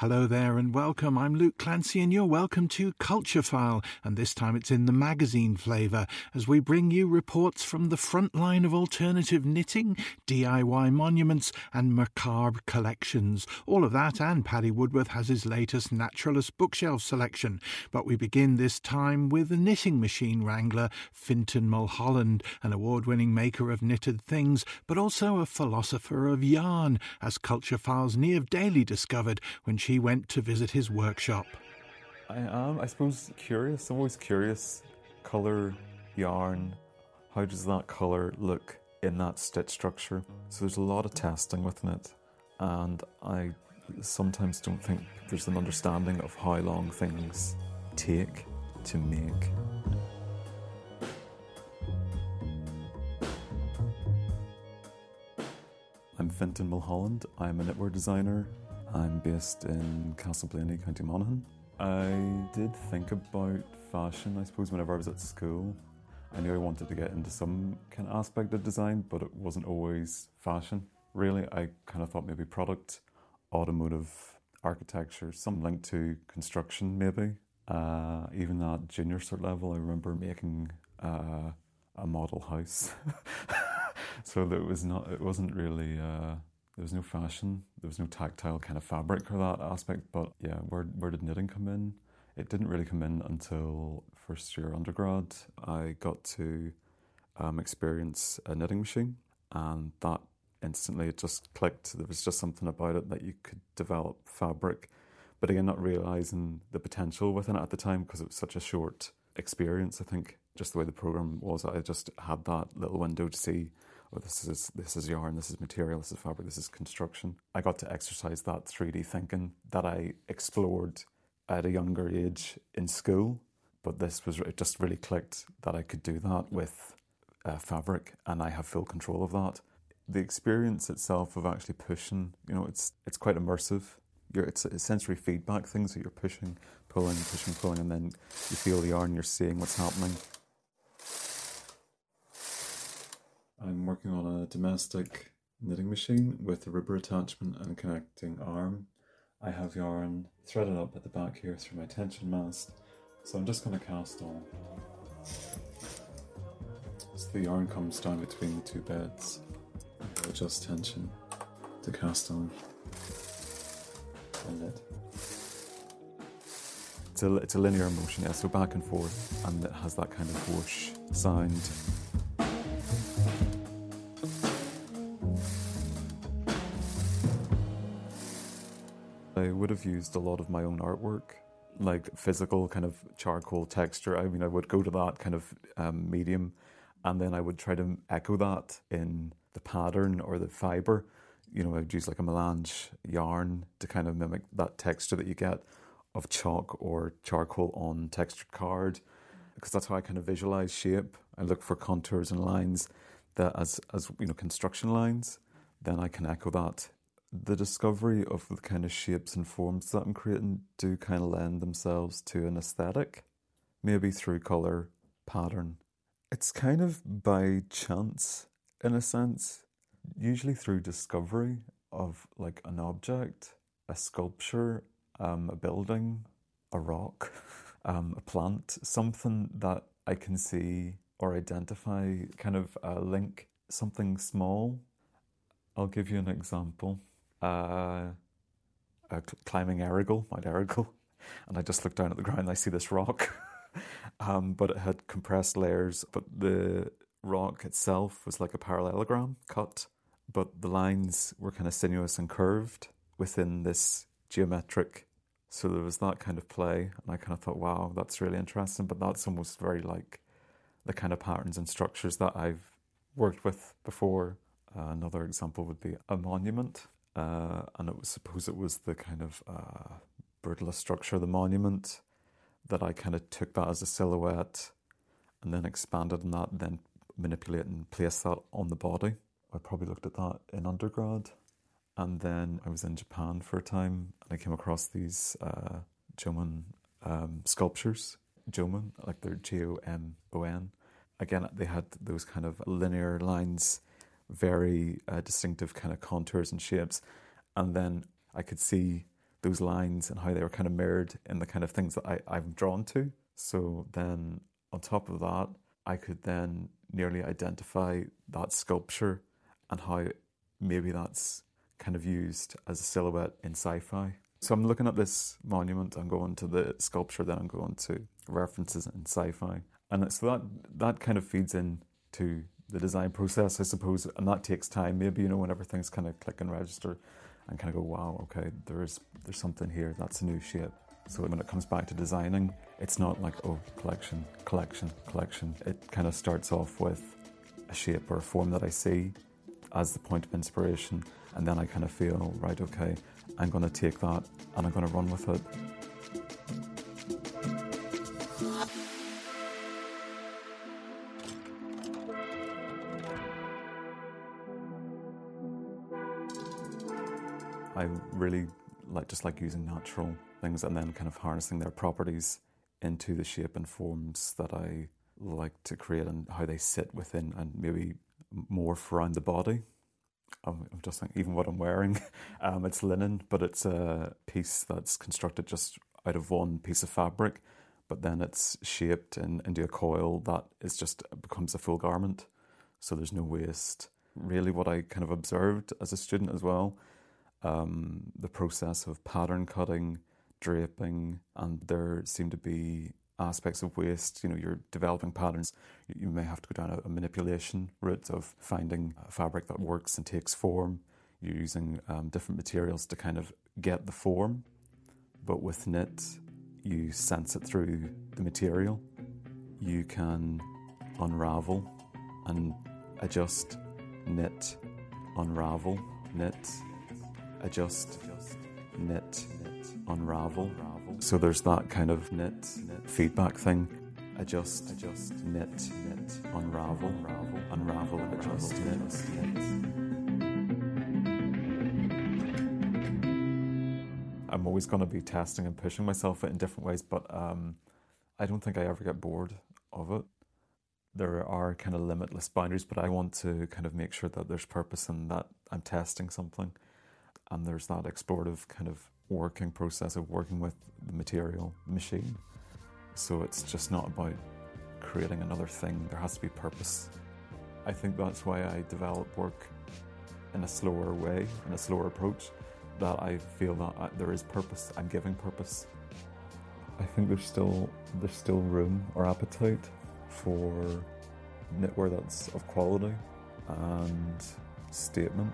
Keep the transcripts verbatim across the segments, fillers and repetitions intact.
Hello there and welcome. I'm Luke Clancy and you're welcome to Culture File, and this time it's in the magazine flavour as we bring you reports from the front line of alternative knitting, D I Y monuments and macabre collections. All of that, and Paddy Woodworth has his latest naturalist bookshelf selection. But we begin this time with the knitting machine wrangler Fintan Mulholland, an award-winning maker of knitted things, but also a philosopher of yarn, as Culture File's Niamh Daly discovered when she went to visit his workshop. I am, I suppose, curious. I'm always curious. Colour, yarn, how does that colour look in that stitch structure? So there's a lot of testing within it, and I sometimes don't think there's an understanding of how long things take to make. I'm Fintan Mulholland. I'm a knitwear designer. I'm based in Castleblaney, County Monaghan. I did think about fashion, I suppose, whenever I was at school. I knew I wanted to get into some kind of aspect of design, but it wasn't always fashion. Really, I kind of thought maybe product, automotive, architecture, some link to construction maybe. Uh, even at junior cert level, I remember making uh, a model house. So that it was not, it wasn't really, uh, there was no fashion, there was no tactile kind of fabric or that aspect, but yeah, where, where did knitting come in? It didn't really come in until first year undergrad. I got to um, experience a knitting machine, and that instantly it just clicked. There was just something about it that you could develop fabric, but again, not realising the potential within it at the time because it was such a short experience. I think just the way the programme was, I just had that little window to see, oh, this is this is yarn, this is material, this is fabric, this is construction. I got to exercise that three D thinking that I explored at a younger age in school, but this was, it just really clicked that I could do that with uh, fabric, and I have full control of that. The experience itself of actually pushing, you know, it's it's quite immersive. You're, it's a sensory feedback thing, so you're pushing, pulling, pushing, pulling, and then you feel the yarn, you're seeing what's happening. I'm working on a domestic knitting machine with a rubber attachment and connecting arm. I have yarn threaded up at the back here through my tension mast, so I'm just going to cast on. So the yarn comes down between the two beds. I'll adjust tension to cast on and knit. It's a, it's a linear motion, yeah, so back and forth, and it has that kind of whoosh sound. I would have used a lot of my own artwork, like physical kind of charcoal texture. I mean, I would go to that kind of um, medium, and then I would try to echo that in the pattern or the fibre. You know, I would use like a melange yarn to kind of mimic that texture that you get of chalk or charcoal on textured card, because that's how I kind of visualise shape. I look for contours and lines that as, as you know, construction lines, then I can echo that. The discovery of the kind of shapes and forms that I'm creating do kind of lend themselves to an aesthetic, maybe through colour, pattern. It's kind of by chance, in a sense, usually through discovery of like an object, a sculpture, um, a building, a rock, um, a plant, something that I can see or identify, kind of a link, something small. I'll give you an example. Uh, uh, climbing Errigal, Mount Errigal, and I just looked down at the ground and I see this rock, um, but it had compressed layers, but the rock itself was like a parallelogram cut, but the lines were kind of sinuous and curved within this geometric, so there was that kind of play, and I kind of thought, wow, that's really interesting, but that's almost very like the kind of patterns and structures that I've worked with before. Uh, another example would be a monument. Uh, and it was suppose it was the kind of uh, brutalist structure of the monument that I kind of took that as a silhouette and then expanded on that, and then manipulate and place that on the body. I probably looked at that in undergrad, and then I was in Japan for a time and I came across these uh, Jomon um, sculptures. Jomon, like they're J O M O N. Again, they had those kind of linear lines, very uh, distinctive kind of contours and shapes, and then I could see those lines and how they were kind of mirrored in the kind of things that I, I'm drawn to. So then on top of that, I could then nearly identify that sculpture and how maybe that's kind of used as a silhouette in sci-fi. So I'm looking at this monument, I'm going to the sculpture, then I'm going to references in sci-fi. And so that, that kind of feeds into the design process, I suppose, and that takes time. Maybe, you know, when everything's kind of click and register and kind of go, wow, okay, there's there's something here, that's a new shape. So when it comes back to designing, it's not like, oh, collection, collection, collection. It kind of starts off with a shape or a form that I see as the point of inspiration, and then I kind of feel, right, okay, I'm going to take that and I'm going to run with it. I really like just like using natural things and then kind of harnessing their properties into the shape and forms that I like to create and how they sit within and maybe morph around the body. I'm just thinking, even what I'm wearing, um, it's linen, but it's a piece that's constructed just out of one piece of fabric, but then it's shaped in, into a coil that is just becomes a full garment. So there's no waste. Really what I kind of observed as a student as well, um, the process of pattern cutting, draping, and there seem to be aspects of waste. You know, you're developing patterns. You may have to go down a, a manipulation route of finding a fabric that works and takes form. You're using um, different materials to kind of get the form, but with knit, you sense it through the material. You can unravel and adjust, knit, unravel, knit, adjust, knit, unravel. So there's that kind of knit, knit feedback thing. Adjust, adjust, knit, knit, unravel, unravel, unravel, adjust, knit, knit. I'm always going to be testing and pushing myself in different ways, but um, I don't think I ever get bored of it. There are kind of limitless boundaries, but I want to kind of make sure that there's purpose in that I'm testing something. And there's that explorative kind of working process of working with the material, the machine. So it's just not about creating another thing. There has to be purpose. I think that's why I develop work in a slower way, in a slower approach, that I feel that I, there is purpose. I'm giving purpose. I think there's still there's still room or appetite for knitwear that's of quality and statement.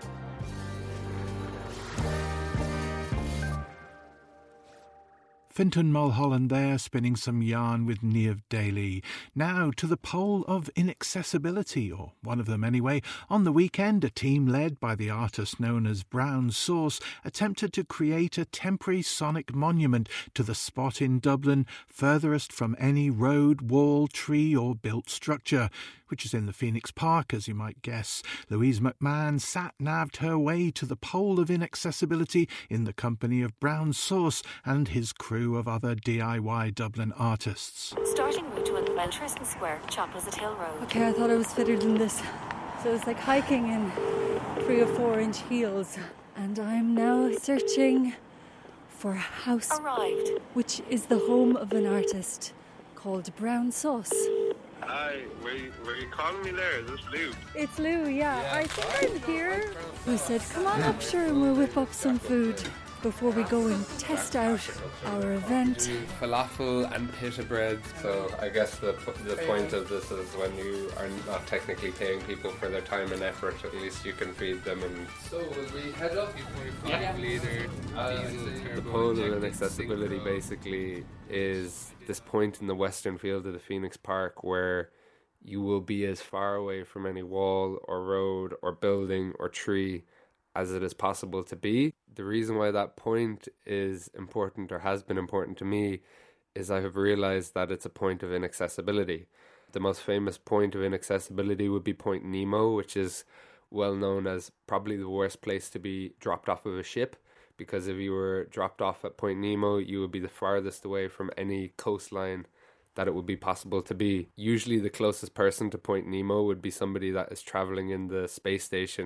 Fintan Mulholland there, spinning some yarn with Niamh Daly. Now to the pole of inaccessibility, or one of them anyway. On the weekend, a team led by the artist known as Brown Sauce attempted to create a temporary sonic monument to the spot in Dublin furthest from any road, wall, tree or built structure, which is in the Phoenix Park, as you might guess. Louise McMahon sat-navved her way to the pole of inaccessibility in the company of Brown Sauce and his crew of other D I Y Dublin artists. Starting route to Adventurism Square, Chapels at Hill Road. Okay, I thought I was fitter than this. So it's like hiking in three or four inch heels. And I'm now searching for a house. Arrived. Which is the home of an artist called Brown Sauce. Hi, were you, were you calling me there? Is this Lou? It's Lou, yeah. yeah. I think I'm here. Who said, come on up, sure, and we'll whip up some food before we go and test out our event. Falafel and pita bread. So I guess the the point of this is when you are not technically paying people for their time and effort, at least you can feed them. And so will we head up? five litre diesel. The pole of inaccessibility basically is this point in the western field of the Phoenix Park where you will be as far away from any wall or road or building or tree as it is possible to be. The reason why that point is important, or has been important to me, is I have realised that it's a point of inaccessibility. The most famous point of inaccessibility would be Point Nemo, which is well known as probably the worst place to be dropped off of a ship, because if you were dropped off at Point Nemo, you would be the farthest away from any coastline that it would be possible to be. Usually the closest person to Point Nemo would be somebody that is travelling in the space station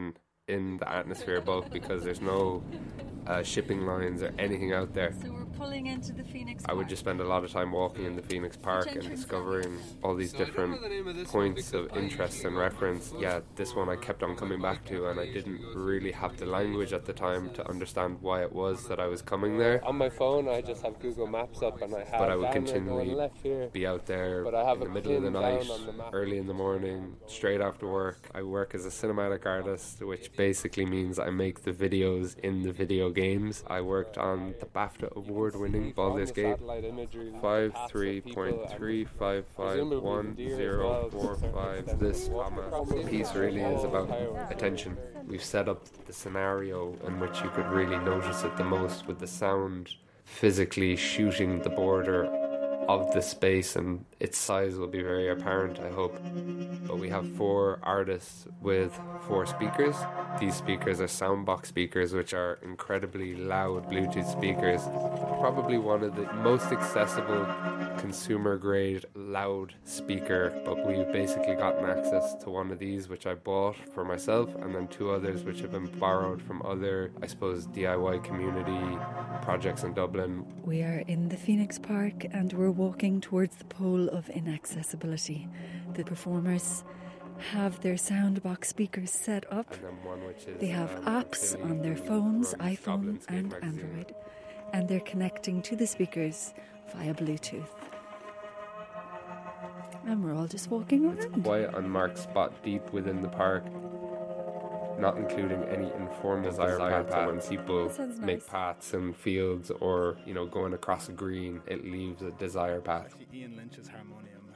in the atmosphere bulk because there's no uh, shipping lines or anything out there. So we're pulling into the Phoenix Park. I would just spend a lot of time walking in the Phoenix Park and discovering all these different points of interest and reference. Yeah, this one I kept on coming back to, and I didn't really have the language at the time to understand why it was that I was coming there. On my phone I just have Google Maps up, and I have but I would continually be out there but I have in the middle of the night, the early in the morning, straight after work. I work as a cinematic artist, which basically means I make the videos in the video games. I worked on the BAFTA award-winning Baldur's Gate five three point three five five one zero four five. This comma piece really is about attention. We've set up the scenario in which you could really notice it the most, with the sound physically shooting the border of the space, and its size will be very apparent, I hope. But we have four artists with four speakers. These speakers are soundbox speakers, which are incredibly loud Bluetooth speakers. Probably one of the most accessible consumer grade loud speaker, but we've basically gotten access to one of these, which I bought for myself, and then two others which have been borrowed from other, I suppose, D I Y community projects in Dublin. We are in the Phoenix Park and we're walking towards the pole of inaccessibility. The performers have their soundbox speakers set up. And then one which is, they have um, apps on their phones, iPhone and Android, and they're connecting to the speakers via Bluetooth. And we're all just walking around. Quiet, unmarked spot deep within the park, not including any informed desire paths. Path. When people nice. make paths in fields or, you know, going across a green, it leaves a desire path. Actually, Ian Lynch's harmonium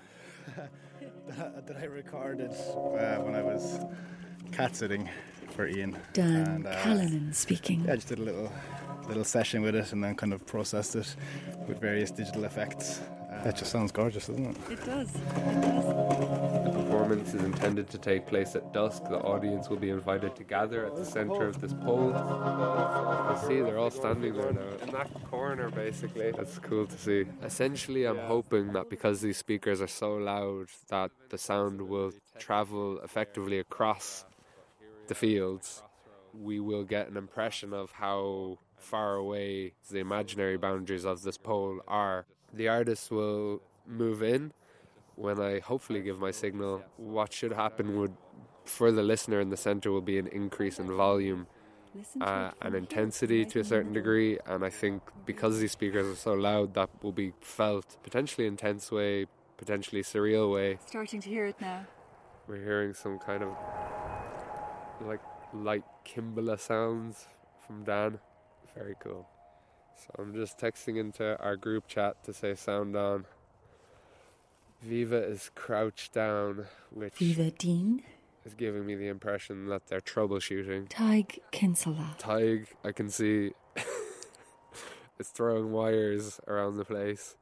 that, that I recorded uh, when I was cat sitting for Ian. Dan and, uh, Callanan speaking. Yeah, I just did a little little session with it and then kind of processed it with various digital effects. Uh, that just sounds gorgeous, doesn't it? It does. It does. The performance is intended to take place at dusk. The audience will be invited to gather at the centre of this pole. You see, they're all standing there now in that corner, basically. That's cool to see. Essentially, I'm hoping that because these speakers are so loud, that the sound will travel effectively across the fields. We will get an impression of how far away the imaginary boundaries of this pole are. The artists will move in when I hopefully give my signal. What should happen would, for the listener in the centre, will be an increase in volume uh, and intensity to a certain degree, and I think because these speakers are so loud, that will be felt potentially intense way, potentially surreal way. Starting to hear it now. We're hearing some kind of like light Kimball sounds from Dan. Very cool. So I'm just texting into our group chat to say sound on. Viva is crouched down, which Viva Dean is giving me the impression that they're troubleshooting. Tig Kinsella. Tig, I can see, is throwing wires around the place.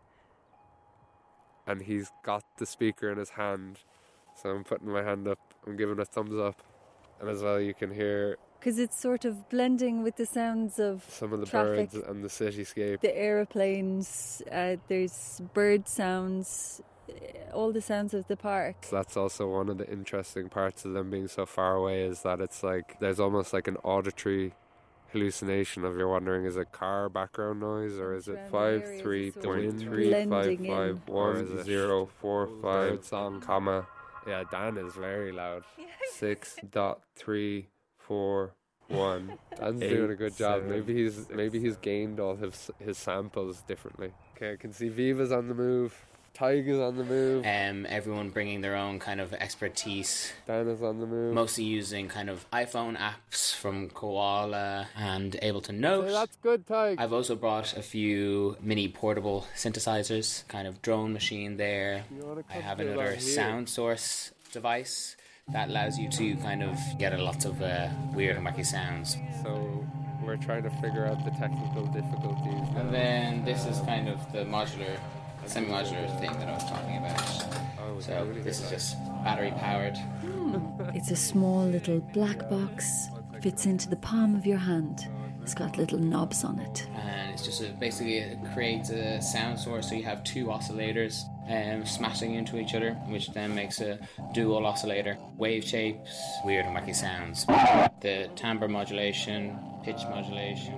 And he's got the speaker in his hand. So I'm putting my hand up, I'm giving a thumbs up. And as well you can hear... Because it's sort of blending with the sounds of some of the traffic, birds and the cityscape. The aeroplanes, uh, there's bird sounds, all the sounds of the park. So that's also one of the interesting parts of them being so far away, is that it's like there's almost like an auditory hallucination of you're wondering, is it car background noise or is it five three point three five five one zero four five song comma. Yeah, Dan is very loud. Six dot three four one. Dan's doing a good job. Maybe he's maybe he's gained all his his samples differently. Okay, I can see Viva's on the move. Tiger's on the move. Um, everyone bringing their own kind of expertise. Dan is on the move. Mostly using kind of iPhone apps from Koala and Ableton Note. Hey, that's good, Tiger. I've also brought a few mini portable synthesizers, kind of drone machine there. I have another sound source device that allows you to kind of get a lot of uh, weird and wacky sounds. So we're trying to figure out the technical difficulties now. And then this is kind of the modular, semi-modular thing that I was talking about. Oh, so this is just battery powered. Mm. It's a small little black box, fits into the palm of your hand. It's got little knobs on it. And it's just a, basically it creates a sound source, so you have two oscillators. um, smashing into each other, which then makes a dual oscillator. Wave shapes, weird and wacky sounds. The timbre modulation, pitch modulation.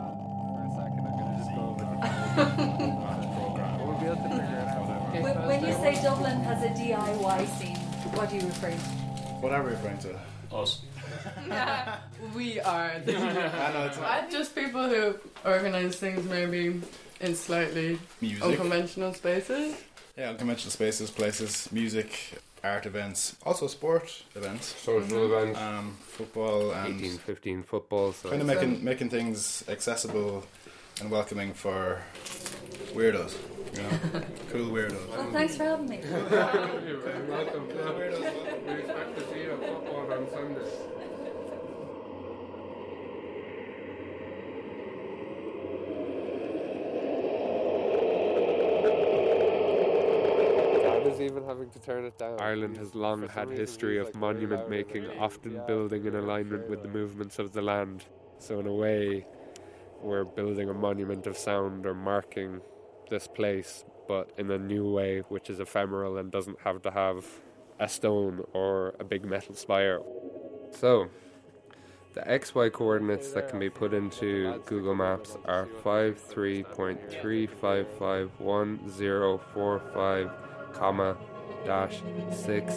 When you say Dublin has a D I Y scene, what are you referring to? What are we referring to? Us. We are. The I know it's not. just people who organise things maybe in slightly Music. unconventional spaces. Yeah, unconventional spaces, places, music, art events, also sport events, Social events. um, football, and eighteen fifteen football. So kind of making making things accessible and welcoming for weirdos. You know, cool weirdos. Well, thanks for having me. You're welcome. Yeah. We expect to see you at football on Sunday. Is even having to turn it down. Ireland has long had history of monument making, often building in alignment with the movements of the land. So in a way, we're building a monument of sound or marking this place, but in a new way, which is ephemeral and doesn't have to have a stone or a big metal spire. So, the X Y coordinates that can be put into Google Maps are five three point three five five one zero four five comma dash six.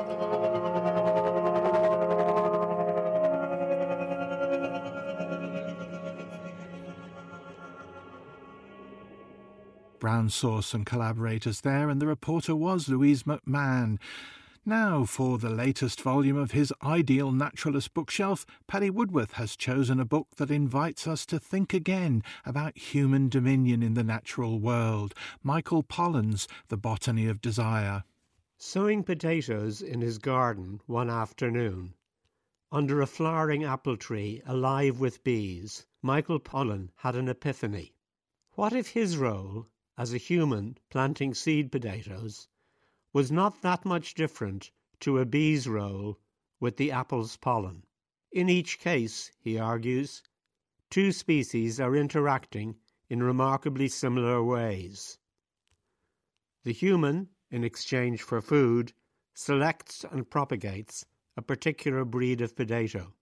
Brown Sauce and collaborators there, and the reporter was Louise McMahon. Now, for the latest volume of his Ideal Naturalist bookshelf, Paddy Woodworth has chosen a book that invites us to think again about human dominion in the natural world. Michael Pollan's The Botany of Desire. Sowing potatoes in his garden one afternoon, under a flowering apple tree alive with bees, Michael Pollan had an epiphany. What if his role, as a human planting seed potatoes, was not that much different to a bee's role with the apple's pollen? In each case, he argues, two species are interacting in remarkably similar ways. The human, in exchange for food, selects and propagates a particular breed of potato.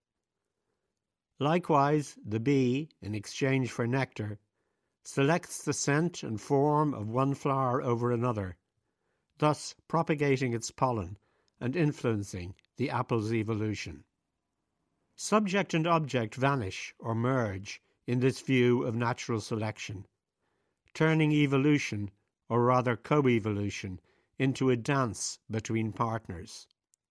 Likewise, the bee, in exchange for nectar, selects the scent and form of one flower over another, thus propagating its pollen and influencing the apple's evolution. Subject and object vanish or merge in this view of natural selection, turning evolution, or rather co-evolution, into a dance between partners.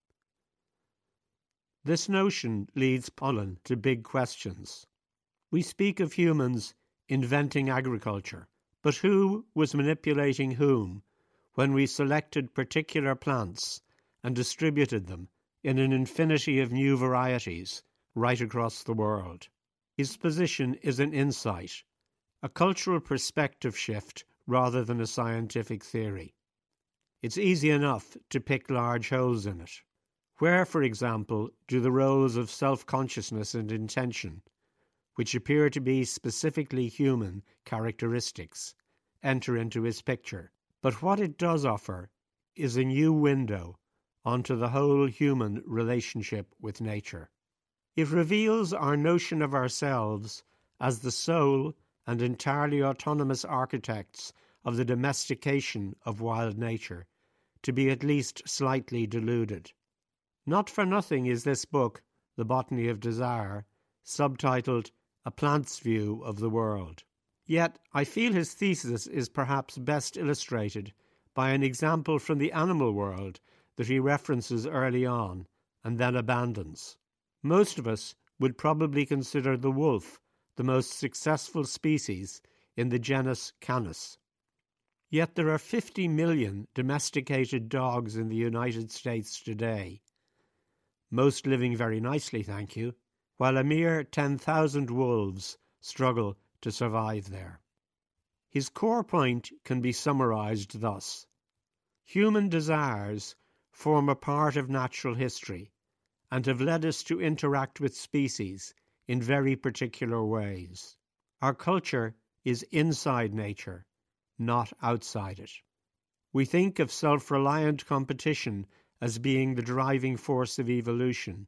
This notion leads Pollan to big questions. We speak of humans inventing agriculture, but who was manipulating whom when we selected particular plants and distributed them in an infinity of new varieties right across the world? His position is an insight, a cultural perspective shift rather than a scientific theory. It's easy enough to pick large holes in it. Where, for example, do the roles of self-consciousness and intention, which appear to be specifically human characteristics, enter into his picture? But what it does offer is a new window onto the whole human relationship with nature. It reveals our notion of ourselves as the sole and entirely autonomous architects of the domestication of wild nature to be at least slightly deluded. Not for nothing is this book, The Botany of Desire, subtitled A Plant's View of the World. Yet I feel his thesis is perhaps best illustrated by an example from the animal world that he references early on and then abandons. Most of us would probably consider the wolf the most successful species in the genus Canis. Yet there are fifty million domesticated dogs in the United States today, most living very nicely, thank you, while a mere ten thousand wolves struggle to survive there. His core point can be summarized thus. Human desires form a part of natural history and have led us to interact with species in very particular ways. Our culture is inside nature, not outside it. We think of self-reliant competition as being the driving force of evolution.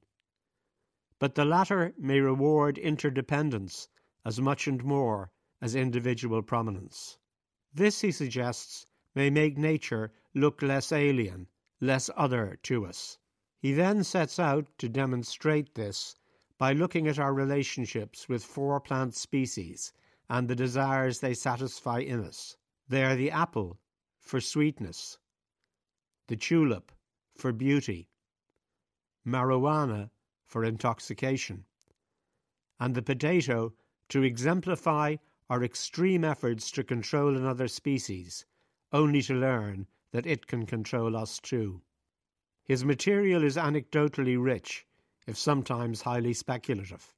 But the latter may reward interdependence as much and more as individual prominence. This, he suggests, may make nature look less alien, less other to us. He then sets out to demonstrate this by looking at our relationships with four plant species and the desires they satisfy in us. They are the apple, for sweetness, the tulip, for beauty, marijuana, for intoxication, and the potato, to exemplify our extreme efforts to control another species, only to learn that it can control us too. His material is anecdotally rich, if sometimes highly speculative.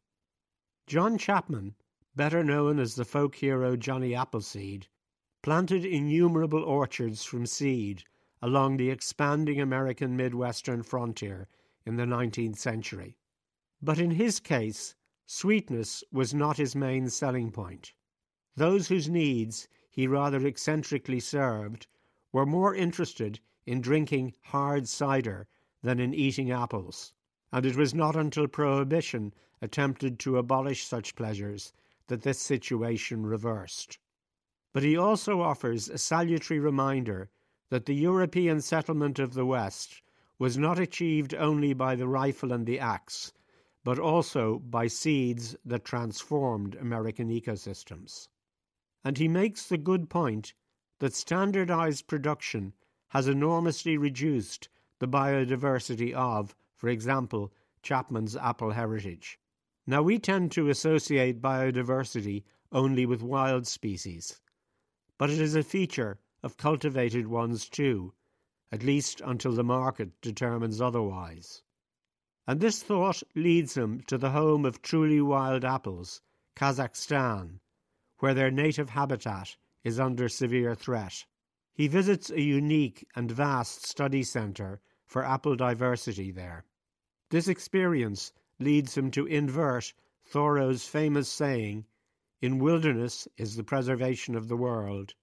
John Chapman, better known as the folk hero Johnny Appleseed, planted innumerable orchards from seed along the expanding American Midwestern frontier in the nineteenth century. But in his case, sweetness was not his main selling point. Those whose needs he rather eccentrically served were more interested in drinking hard cider than in eating apples, and it was not until Prohibition attempted to abolish such pleasures that this situation reversed. But he also offers a salutary reminder that the European settlement of the West was not achieved only by the rifle and the axe, but also by seeds that transformed American ecosystems. And he makes the good point that standardized production has enormously reduced the biodiversity of, for example, Chapman's apple heritage. Now, we tend to associate biodiversity only with wild species, but it is a feature of cultivated ones too, at least until the market determines otherwise. And this thought leads him to the home of truly wild apples, Kazakhstan, where their native habitat is under severe threat. He visits a unique and vast study centre for apple diversity there. This experience leads him to invert Thoreau's famous saying, "In wilderness is the preservation of the world,"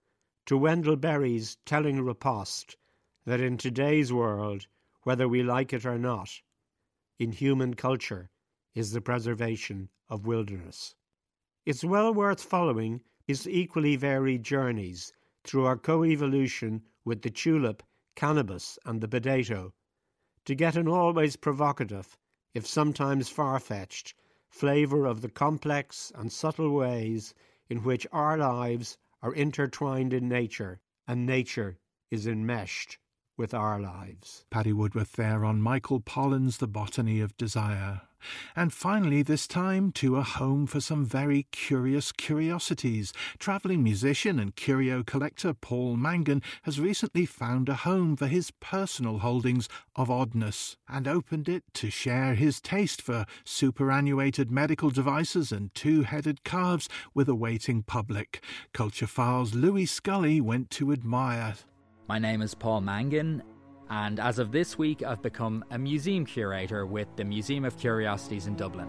to Wendell Berry's telling riposte that in today's world, whether we like it or not, in human culture is the preservation of wilderness. It's well worth following his equally varied journeys through our coevolution with the tulip, cannabis, and the potato, to get an always provocative, if sometimes far-fetched, flavour of the complex and subtle ways in which our lives are intertwined in nature, and nature is enmeshed with our lives. Paddy Woodworth there on Michael Pollan's The Botany of Desire. And finally, this time, to a home for some very curious curiosities. Travelling musician and curio collector Paul Mangan has recently found a home for his personal holdings of oddness and opened it to share his taste for superannuated medical devices and two-headed calves with a waiting public. Culture Files' Louis Scully went to admire. My name is Paul Mangan, and as of this week I've become a museum curator with the Museum of Curiosities in Dublin.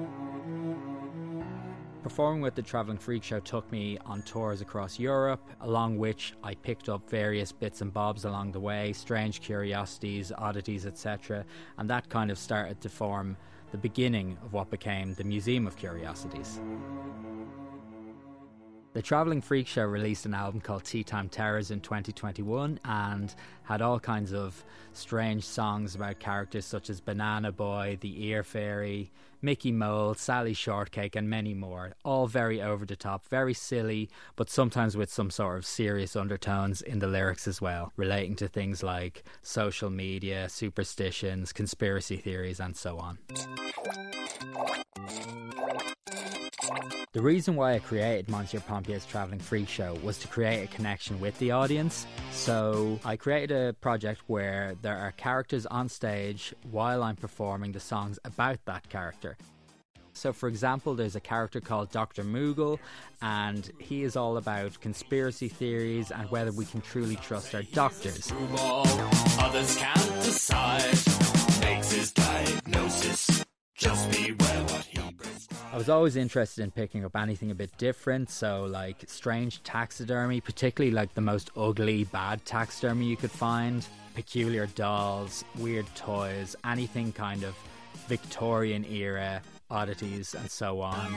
Performing with the Travelling Freak Show took me on tours across Europe, along which I picked up various bits and bobs along the way, strange curiosities, oddities, et cetera, and that kind of started to form the beginning of what became the Museum of Curiosities. The Travelling Freak Show released an album called Tea Time Terrors in twenty twenty-one and had all kinds of strange songs about characters such as Banana Boy, the Ear Fairy, Mickey Mole, Sally Shortcake and many more. All very over the top, very silly, but sometimes with some sort of serious undertones in the lyrics as well, relating to things like social media, superstitions, conspiracy theories and so on. The reason why I created Monsieur Pompier's Travelling Freak Show was to create a connection with the audience. So I created a project where there are characters on stage while I'm performing the songs about that character. So for example, there's a character called Doctor Moogle, and he is all about conspiracy theories and whether we can truly trust our doctors. Others can't decide, makes his diagnosis. Just beware what he prescribes. I was always interested in picking up anything a bit different, so like strange taxidermy, particularly like the most ugly, bad taxidermy you could find, peculiar dolls, weird toys, anything kind of Victorian era oddities and so on.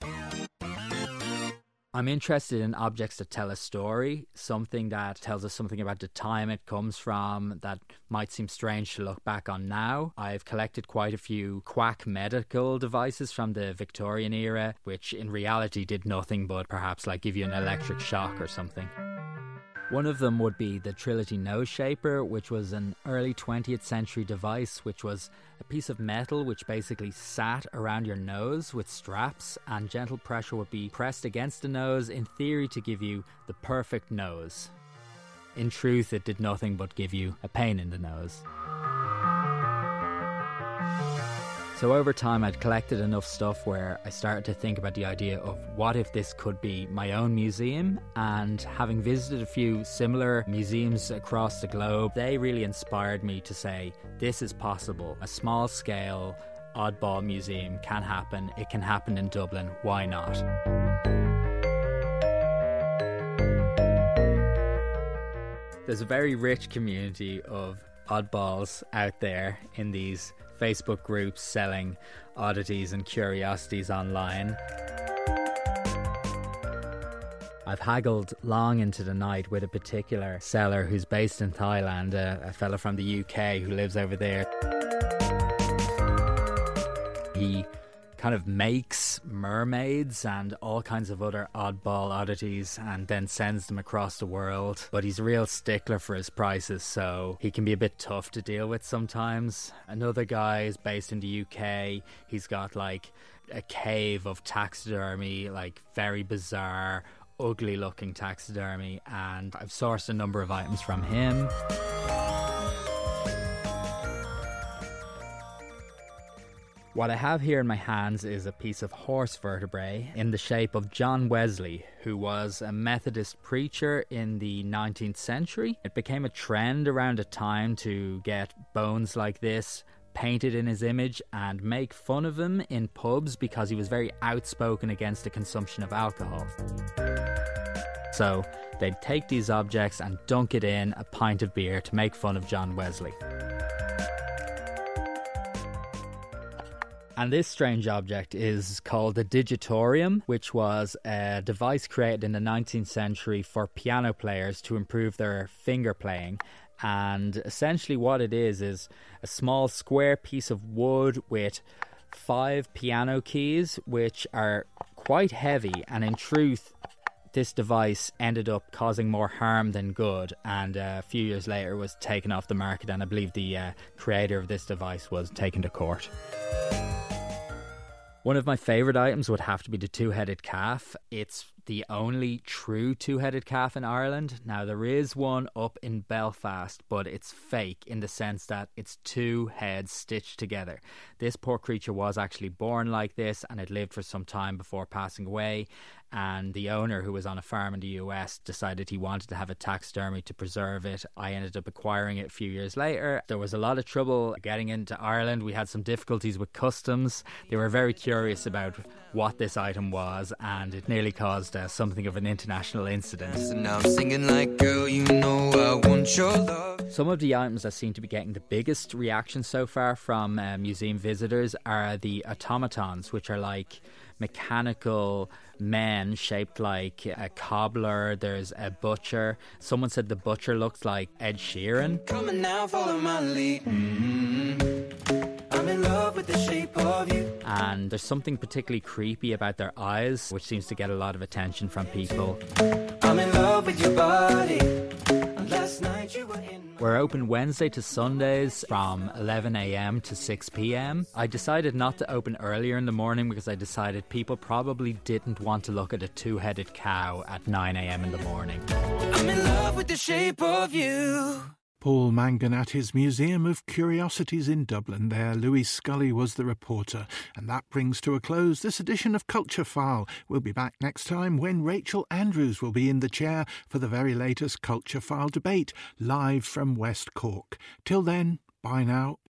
I'm interested in objects that tell a story, something that tells us something about the time it comes from that might seem strange to look back on now. I've collected quite a few quack medical devices from the Victorian era, which in reality did nothing but perhaps like give you an electric shock or something. One of them would be the Trility Nose Shaper, which was an early twentieth century device, which was a piece of metal which basically sat around your nose with straps, and gentle pressure would be pressed against the nose, in theory to give you the perfect nose. In truth, it did nothing but give you a pain in the nose. So over time I'd collected enough stuff where I started to think about the idea of what if this could be my own museum, and having visited a few similar museums across the globe, they really inspired me to say, this is possible. A small scale oddball museum can happen. It can happen in Dublin. Why not? There's a very rich community of oddballs out there in these Facebook groups selling oddities and curiosities online. I've haggled long into the night with a particular seller who's based in Thailand, a, a fella from the U K who lives over there. He kind of makes mermaids and all kinds of other oddball oddities and then sends them across the world, but he's a real stickler for his prices, so he can be a bit tough to deal with sometimes. Another guy is based in the U K. He's got like a cave of taxidermy, like very bizarre, ugly looking taxidermy, and I've sourced a number of items from him. What I have here in my hands is a piece of horse vertebrae in the shape of John Wesley, who was a Methodist preacher in the nineteenth century. It became a trend around a time to get bones like this painted in his image and make fun of him in pubs because he was very outspoken against the consumption of alcohol. So they'd take these objects and dunk it in a pint of beer to make fun of John Wesley. And this strange object is called the Digitorium, which was a device created in the nineteenth century for piano players to improve their finger playing. And essentially what it is is a small square piece of wood with five piano keys, which are quite heavy, and in truth this device ended up causing more harm than good, and uh, a few years later was taken off the market, and I believe the uh, creator of this device was taken to court. One of my favourite items would have to be the two-headed calf. It's the only true two-headed calf in Ireland. Now, there is one up in Belfast, but it's fake in the sense that it's two heads stitched together. This poor creature was actually born like this, and it lived for some time before passing away. And the owner, who was on a farm in the U S, decided he wanted to have a taxidermy to preserve it. I ended up acquiring it a few years later. There was a lot of trouble getting into Ireland. We had some difficulties with customs. They were very curious about what this item was, and it nearly caused uh, something of an international incident. And now I'm singing like, girl, you know I want your love. Some of the items that seem to be getting the biggest reaction so far from uh, museum visitors are the automatons, which are like mechanical men shaped like a cobbler. There's a butcher. Someone said the butcher looks like Ed Sheeran. Come on now, follow my lead. Mm-hmm. I'm in love with the shape of you. And there's something particularly creepy about their eyes, which seems to get a lot of attention from people. I'm in love with your body. Last night you were in. We're open Wednesday to Sundays from eleven a.m. to six p.m. I decided not to open earlier in the morning because I decided people probably didn't want to look at a two-headed cow at nine a.m. in the morning. I'm in love with the shape of you. Paul Mangan at his Museum of Curiosities in Dublin. There, Louis Scully was the reporter. And that brings to a close this edition of Culture File. We'll be back next time when Rachel Andrews will be in the chair for the very latest Culture File debate, live from West Cork. Till then, bye now.